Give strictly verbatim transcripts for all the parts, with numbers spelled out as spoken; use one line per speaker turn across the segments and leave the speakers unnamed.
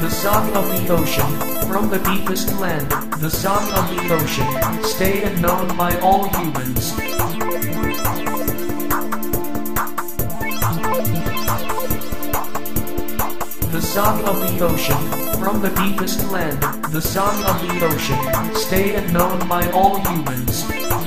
the song of the ocean, from the deepest land, the song of the ocean, stay and known by all humans. The song of the ocean, from the deepest land, the song of the ocean, stay and known by all humans.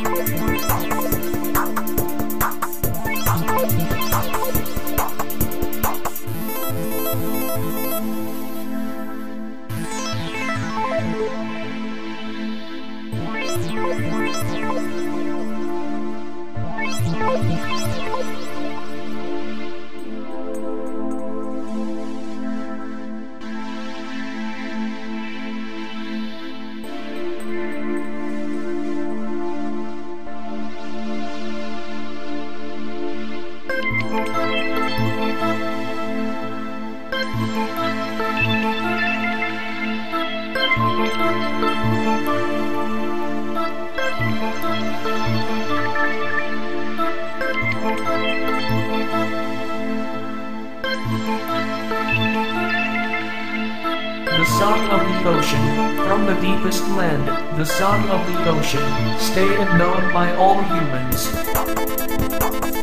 The song of the ocean, from the deepest land, the song of the ocean, stay and known by all humans.